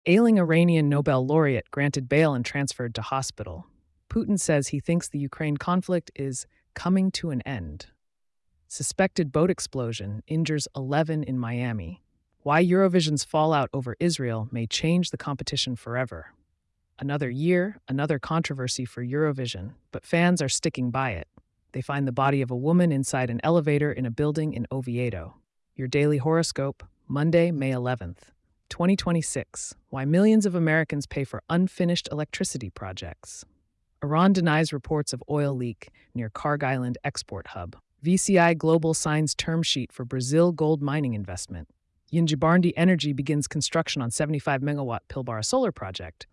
Ailing Iranian Nobel laureate granted bail and transferred to hospital. Putin says he thinks the Ukraine conflict is coming to an end. Suspected boat explosion injures 11 in Miami. Why Eurovision's fallout over Israel may change the competition forever. Another year, another controversy for Eurovision, but fans are sticking by it. They find the body of a woman inside an elevator in a building in Oviedo. Your daily horoscope, Monday, May 11th, 2026. Why millions of Americans pay for unfinished electricity projects. Iran denies reports of oil leak near Karg Island export hub. VCI Global signs term sheet for Brazil gold mining investment. Yinjibarndi Energy begins construction on 75 megawatt Pilbara solar project.